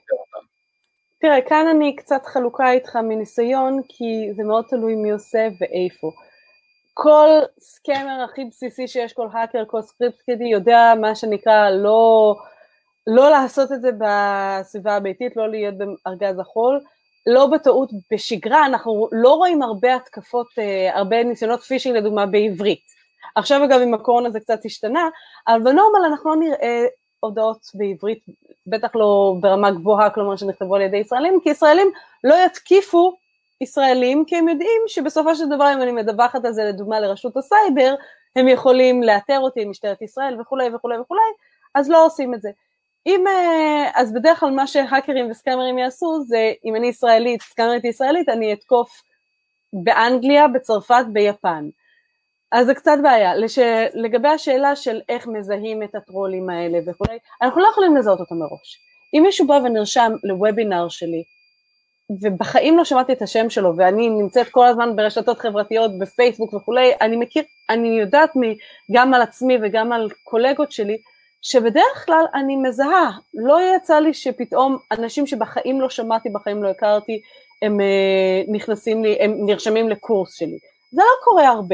תראה, כאן אני קצת חלוקה איתך מניסיון, כי זה מאוד תלוי מי עושה ואיפה. כל סקמר הכי בסיסי שיש, כל האקר, כל סקריפט כדי, יודע מה שנקרא לא, לא לעשות את זה בסביבה הביתית, לא להיות בארגז החול, לא בטעות בשגרה, אנחנו לא רואים הרבה התקפות, הרבה ניסיונות פישינג לדוגמה בעברית. עכשיו אגב עם הקורונה זה קצת השתנה, אבל בנורמל אנחנו לא נראה הודעות בעברית, בטח לא ברמה גבוהה, כלומר שנכתבו על ידי ישראלים, כי ישראלים לא יתקיפו ישראלים, כי הם יודעים שבסופו של דבר, אם אני מדווחת על זה לדוגמה לרשות הסייבר, הם יכולים לאתר אותי עם משטרת ישראל וכו' וכו' וכו', אז לא עושים את זה. אם, אז בדרך כלל מה שהאקרים וסקאמרים יעשו, זה אם אני ישראלית, סקאמרית ישראלית, אני אתקוף באנגליה, בצרפת, ביפן. אז זה קצת בעיה, לש... לגבי השאלה של איך מזהים את הטרולים האלה וכו', אנחנו לא יכולים לזהות אותם מראש. אם מישהו בא ונרשם לוובינר שלי, ובחיים לא שמעתי את השם שלו, ואני נמצאת כל הזמן ברשתות חברתיות, בפייסבוק וכו', אני מכיר, אני יודעת גם על עצמי וגם על קולגות שלי, שבדרך כלל אני מזהה, לא יצא לי שפתאום אנשים שבחיים לא שמעתי, בחיים לא הכרתי, הם נכנסים לי, הם נרשמים לקורס שלי. זה לא קורה הרבה.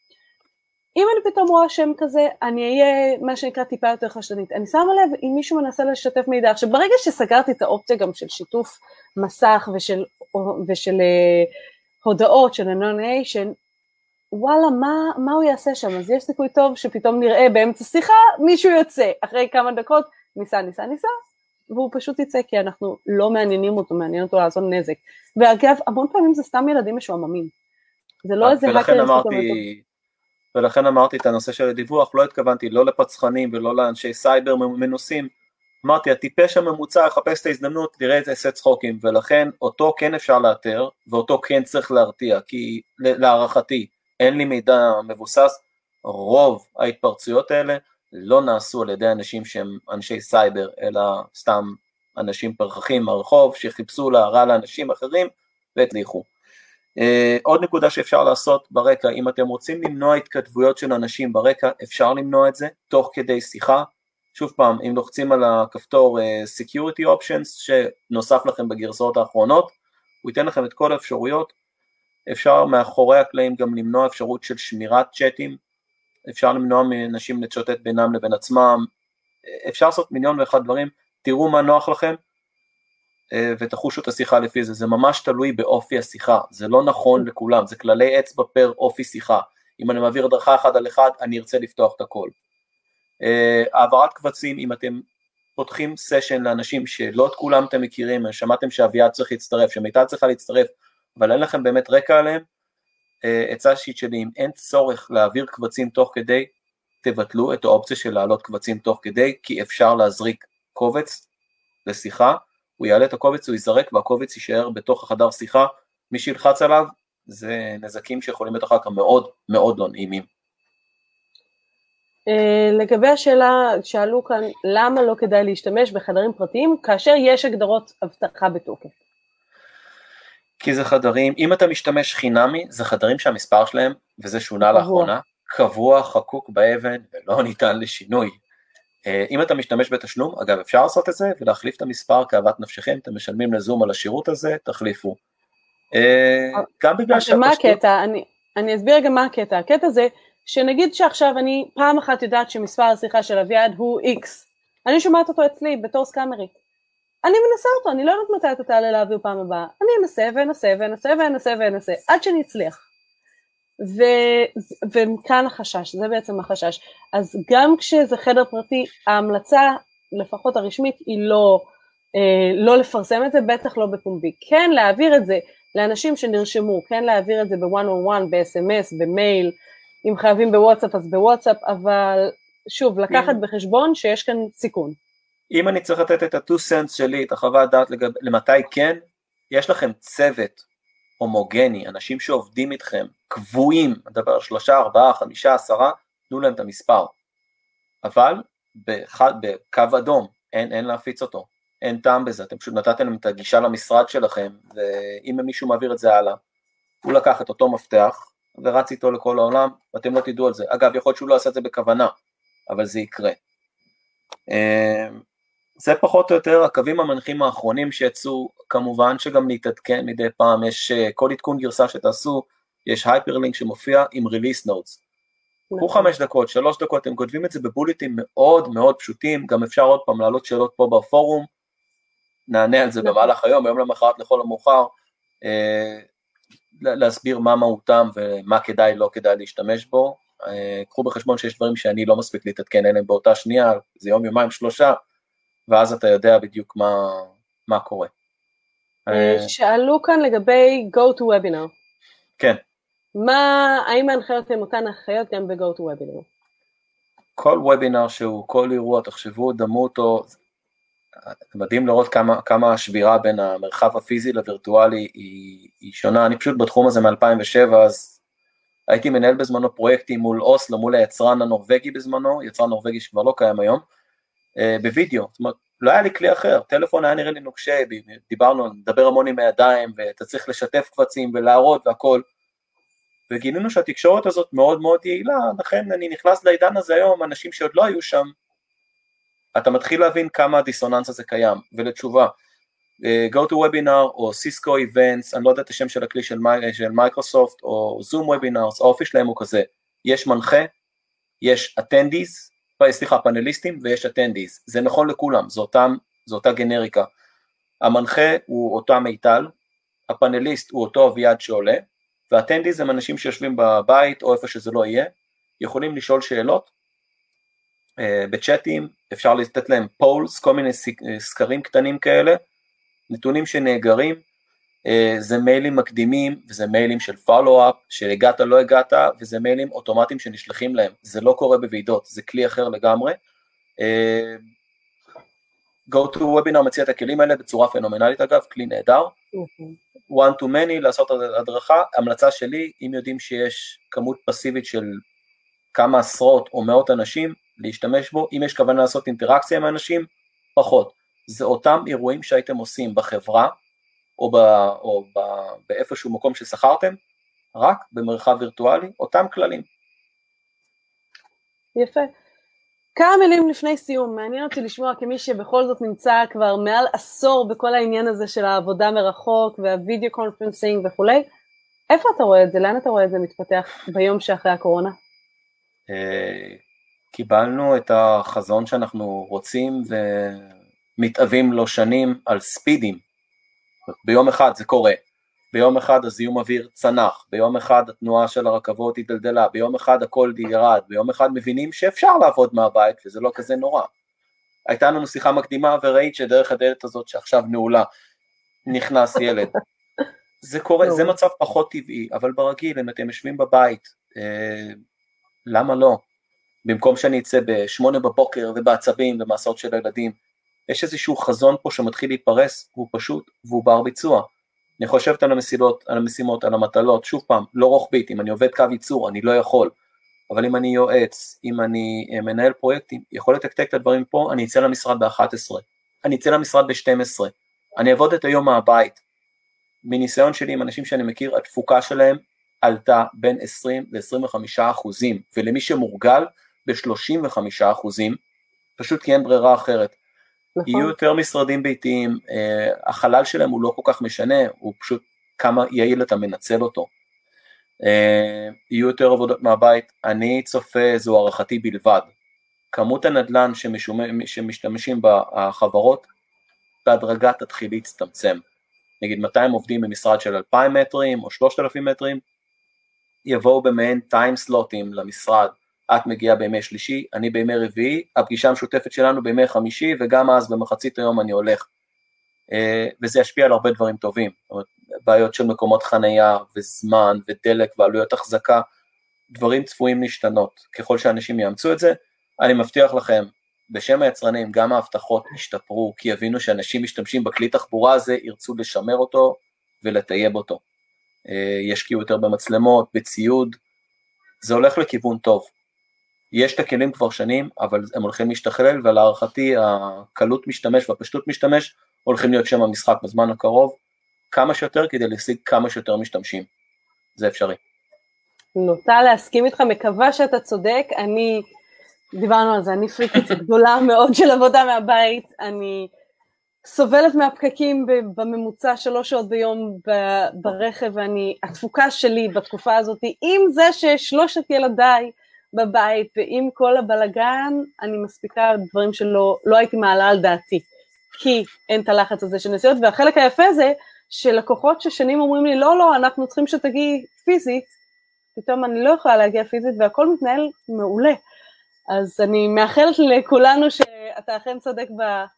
אם אני פתאום רואה שם כזה, אני אהיה מה שנקרא טיפה יותר חשדנית. אני שמה לב אם מישהו מנסה לשתף מידע. עכשיו, ברגע שסגרתי את האופציה גם של שיתוף מסך ושל, ושל uh, הודעות של הנוניישן, וואלה, מה, מה הוא יעשה שם? אז יש סיכוי טוב שפתאום נראה באמצע שיחה, מישהו יוצא. אחרי כמה דקות, ניסה, ניסה, ניסה, והוא פשוט יצא, כי אנחנו לא מעניינים אותו, מעניין אותו לעשות נזק. ואגב, המון פעמים זה סתם ילדים משועממים. זה לא איזה ולכן אמרתי... ולכן אמרתי את הנושא של הדיווח, לא התכוונתי לא לפצחנים ולא לאנשי סייבר מנוסים, אמרתי, הטיפש הממוצע יחפש את ההזדמנות, תראה את עשה צחוקים, ולכן אותו כן אפשר לאתר, ואותו כן צריך להרתיע, כי להערכתי אין לי מידע מבוסס, רוב ההתפרצויות האלה לא נעשו על ידי אנשים שהם אנשי סייבר, אלא סתם אנשים פרחחים מהרחוב, שחיפשו להרע לאנשים אחרים, והצליחו. Uh, עוד נקודה שאפשר לעשות ברקע, אם אתם רוצים למנוע התכתבויות של אנשים ברקע, אפשר למנוע את זה תוך כדי שיחה, שוב פעם, אם לוחצים על הכפתור uh, Security Options, שנוסף לכם בגרסאות האחרונות, הוא ייתן לכם את כל האפשרויות, אפשר מאחורי הקלעים גם למנוע אפשרות של שמירת צ'אטים, אפשר למנוע מאנשים לצ'וטט בינם לבין עצמם, אפשר לעשות מיליון ואחד דברים, תראו מה נוח לכם, ותחושו את השיחה לפי זה, זה ממש תלוי באופי השיחה, זה לא נכון לכולם, זה כללי אצבע פר אופי שיחה, אם אני מעביר הדרכה אחד על אחד, אני ארצה לפתוח את הכל. העברת קבצים, אם אתם פותחים סשן לאנשים שלא את כולם אתם מכירים, שמעתם שאביעד צריך להצטרף, שמיטל צריכה להצטרף, אבל אין לכם באמת רקע עליהם, עצה שיט שלי, אם אין צורך להעביר קבצים תוך כדי, תבטלו את האופציה של להעלות קבצים תוך כדי, כי אפשר להזריק קובץ לשיחה, הוא יעלה את הקובץ, הוא יזרק, והקובץ יישאר בתוך החדר שיחה, מי שילחץ עליו, זה נזקים שיכולים להיות אחר כך מאוד מאוד לא נעימים. לגבי השאלה, שאלו כאן, למה לא כדאי להשתמש בחדרים פרטיים, כאשר יש הגדרות אבטחה בתוקף? כי זה חדרים, אם אתה משתמש חינמי, זה חדרים שהמספר שלהם, וזה שונה לאחרונה, קבוע, חקוק באבן, ולא ניתן לשינוי. אם אתה משתמש בתשלום, אגב אפשר לעשות את זה, ולהחליף את המספר כאוות נפשכם, אתם משלמים לזום על השירות הזה, תחליפו. גם בגלל שהפשטות... מה הקטע? אני, אני אסביר גם מה הקטע. הקטע זה, שנגיד שעכשיו אני פעם אחת יודעת שמספר השיחה של אביעד הוא X, אני שומעת אותו אצלי בתור סקאמרית. אני מנסה אותו, אני לא יודעת מתי אתה תעלה להעביר פעם הבאה. אני אנסה ואנסה ואנסה ואנסה ואנסה, עד שאני אצליח. ו... וכאן החשש, זה בעצם החשש. אז גם כשזה חדר פרטי, ההמלצה, לפחות הרשמית, היא לא, אה, לא לפרסם את זה, בטח לא בפומבי. כן, להעביר את זה לאנשים שנרשמו, כן להעביר את זה ב-one on one, ב-אס אם אס, במייל, אם חייבים בוואטסאפ אז בוואטסאפ, אבל שוב, לקחת בחשבון שיש כאן סיכון. אם אני צריך לתת את ה-two cents שלי, את החוות דעת לגב... למתי כן, יש לכם צוות הומוגני, אנשים שעובדים איתכם, קבועים, מדבר שלושה, ארבעה, חמישה, עשרה, תנו להם את המספר. אבל באחד, בקו אדום, אין, אין להפיץ אותו, אין טעם בזה, אתם פשוט נתתם להם את הגישה למשרד שלכם, ואם מישהו מעביר את זה הלאה, הוא לקח את אותו מפתח, ורץ איתו לכל העולם, ואתם לא תדעו על זה. אגב, יכול להיות שהוא לא עשה את זה בכוונה, אבל זה יקרה. זה פחות או יותר הקווים המנחים האחרונים שיצאו, כמובן שגם להתעדכן מדי פעם, יש כל עדכון גרסה שתעשו, יש הייפרלינק שמופיע עם release notes. קחו חמש דקות, שלוש דקות, הם כותבים את זה בבוליטים מאוד מאוד פשוטים, גם אפשר עוד פעם לעלות שאלות פה בפורום, נענה על זה במהלך היום, היום למחרת לכל המאוחר, להסביר מה מהותם ומה כדאי לא כדאי להשתמש בו, קחו בחשבון שיש דברים שאני לא מספיק להתעדכן אליהם באותה שנייה, זה יום יומיים שלושה, ואז אתה יודע בדיוק מה, מה קורה. שאלו כאן לגבי go to webinar. כן. מה, האם ההנחיות הן אותן הנחיות גם ב-go to webinar? כל וובינר שהוא, כל אירוע, תחשבו, דמו אותו, מדהים לראות כמה, כמה השבירה בין המרחב הפיזי לווירטואלי היא, היא שונה, אני פשוט בתחום הזה מ-אלפיים ושבע, אז הייתי מנהל בזמנו פרויקטים מול אוסלו, מול היצרן הנורווגי בזמנו, יצרן נורווגי שכבר לא קיים היום, בווידאו, זאת אומרת, לא היה לי כלי אחר, טלפון היה נראה לי נוקשה, דיברנו, נדבר המון עם הידיים, ואתה צריך לשתף קבצים ולהראות והכל, וגילינו שהתקשורת הזאת מאוד מאוד יעילה, לכן אני נכנס לעידן הזה היום, אנשים שעוד לא היו שם, אתה מתחיל להבין כמה הדיסוננס הזה קיים, ולתשובה, go to webinar או סיסקו events, אני לא יודע את השם של הכלי של, של מייקרוסופט, או זום וובינרס, האופי שלהם הוא כזה, יש מנחה, יש attendees, סליחה, פאנליסטים ויש attendees, זה נכון לכולם, זו, אותם, זו אותה גנריקה, המנחה הוא אותו מיטל, הפאנליסט הוא אותו אביעד שעולה, והטנדיז הם אנשים שיושבים בבית או איפה שזה לא יהיה, יכולים לשאול שאלות, בצ'אטים, אפשר לתת להם פולס, כל מיני סקרים קטנים כאלה, נתונים שנאגרים, זה מיילים מקדימים, וזה מיילים של פולו-אפ, שהגעת לא הגעת, וזה מיילים אוטומטיים שנשלחים להם, זה לא קורה בוועידות, זה כלי אחר לגמרי, go to webinar מציע את הכלים האלה בצורה פנומנלית אגב, כלי נהדר, one to many, לעשות הדרכה, המלצה שלי, אם יודעים שיש כמות פסיבית של כמה עשרות או מאות אנשים, להשתמש בו, אם יש כוונה לעשות אינטראקציה עם האנשים, פחות, זה אותם אירועים שהייתם עושים בחברה, או, ב, או ב, באיפשהו מקום ששכרתם, רק במרחב וירטואלי, אותם כללים. יפה. כמה מילים לפני סיום, מעניין אותי לשמוע כמי שבכל זאת נמצא כבר מעל עשור בכל העניין הזה של העבודה מרחוק והווידאו קונפרנסינג וכולי, איפה אתה רואה את זה? לאן אתה רואה את זה מתפתח ביום שאחרי הקורונה? קיבלנו את החזון שאנחנו רוצים ומתאבים לו שנים על ספידים, ביום אחד זה קורה, ביום אחד הזיהום אוויר צנח, ביום אחד התנועה של הרכבות התדלדלה, ביום אחד הכל ירד, ביום אחד מבינים שאפשר לעבוד מהבית וזה לא כזה נורא. הייתה לנו שיחה מקדימה וראית שדרך הדלת הזאת שעכשיו נעולה, נכנס ילד. זה קורה, זה מצב פחות טבעי, אבל ברגיל, אם אתם יושבים בבית, אה, למה לא? במקום שאני אצא בשמונה בבוקר ובעצבים ומסעות של הילדים, יש איזשהו חזון פה שמתחיל להיפרס, הוא פשוט והוא בר ביצוע. אני חושבת על המשימות, על המשימות, על המטלות, שוב פעם, לא רוחבית, אם אני עובד קו ייצור, אני לא יכול, אבל אם אני יועץ, אם אני מנהל פרויקטים, יכול לתקתק את הדברים פה, אני אצא למשרד ב-אחת עשרה, אני אצא למשרד ב-שתים עשרה, אני אעבוד את היום מהבית, מניסיון שלי עם אנשים שאני מכיר, התפוקה שלהם עלתה בין עשרים ל-עשרים וחמישה אחוזים, ולמי שמורגל ב-שלושים וחמישה אחוזים, פשוט כי אין ברירה אחרת. נכון. יהיו יותר משרדים ביתיים, אה, החלל שלהם הוא לא כל כך משנה, הוא פשוט כמה יעיל אתה מנצל אותו. אה, יהיו יותר עבודות מהבית, אני צופה, זו הערכתי בלבד. כמות הנדלן שמשומ... שמשתמשים בחברות, בהדרגה תתחיל להצטמצם. נגיד מאתיים עובדים במשרד של אלפיים מטרים או שלושת אלפים מטרים, יבואו במעין טיים סלוטים למשרד, את מגיעה בימי שלישי, אני בימי רביעי, הפגישה המשותפת שלנו בימי חמישי, וגם אז במחצית היום אני הולך. וזה ישפיע על הרבה דברים טובים, בעיות של מקומות חנייה וזמן ודלק ועלויות החזקה, דברים צפויים להשתנות, ככל שאנשים יאמצו את זה, אני מבטיח לכם, בשם היצרנים, גם ההבטחות ישתפרו, כי יבינו שאנשים משתמשים בכלי תחבורה הזה, ירצו לשמר אותו ולטייב אותו, ישקיעו יותר במצלמות, בציוד, זה הולך לכיוון טוב, יש את הכלים כבר שנים, אבל הם הולכים להשתכלל, ולהערכתי הקלות משתמש והפשטות משתמש, הולכים להיות שם המשחק בזמן הקרוב, כמה שיותר כדי להשיג כמה שיותר משתמשים, זה אפשרי. נוטה להסכים איתך, מקווה שאתה צודק, אני, דיברנו על זה, אני פריקית גדולה מאוד של עבודה מהבית, אני סובלת מהפקקים בממוצע שלוש שעות ביום ברכב, ואני, התפוקה שלי בתקופה הזאת, עם זה ששלושת ילדיי בבית, ועם כל הבלגן, אני מספיקה דברים שלא לא הייתי מעלה על דעתי, כי אין את הלחץ הזה של נסיעות, והחלק היפה זה, שלקוחות ששנים אומרים לי, לא, לא, אנחנו צריכים שתגיעי פיזית, פתאום אני לא יכולה להגיע פיזית, והכל מתנהל מעולה. אז אני מאחלת לכולנו שאתה אכן צודק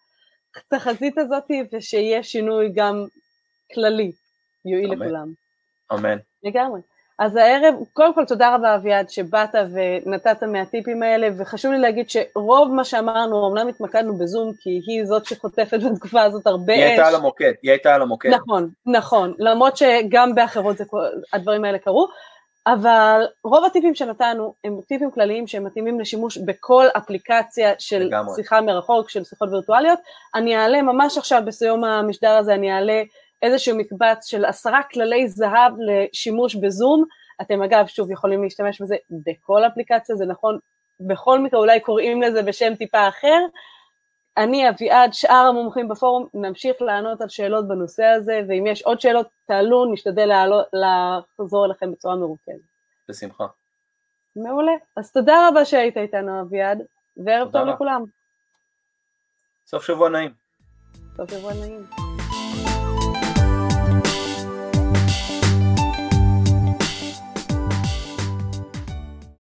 בתחזית הזאת, ושיהיה שינוי גם כללי, יועיל אמן. לכולם. אמן. לגמרי. אז הערב, קודם כל תודה רבה אביעד שבאת ונתת מהטיפים האלה, וחשוב לי להגיד שרוב מה שאמרנו, אמנם התמקדנו בזום, כי היא זאת שחוטפת בתקופה הזאת הרבה אש. היא הייתה על המוקד, היא הייתה על המוקד. נכון, נכון, למרות שגם באחרות זה, הדברים האלה קרו, אבל רוב הטיפים שנתנו הם טיפים כלליים שהם מתאימים לשימוש בכל אפליקציה של לגמרי. שיחה מרחוק, של שיחות וירטואליות. אני אעלה ממש עכשיו בסיום המשדר הזה, אני אעלה איזשהו מקבץ של עשרה כללי זהב לשימוש בזום, אתם אגב שוב יכולים להשתמש בזה בכל אפליקציה, זה נכון, בכל מקרה אולי קוראים לזה בשם טיפה אחר, אני אביעד, שאר המומחים בפורום, נמשיך לענות על שאלות בנושא הזה, ואם יש עוד שאלות תעלו, נשתדל לחזור אליכם בצורה מרוכזת. בשמחה. מעולה, אז תודה רבה שהיית איתנו אביעד, וערב טוב לכולם. סוף שבוע נעים. סוף שבוע נעים.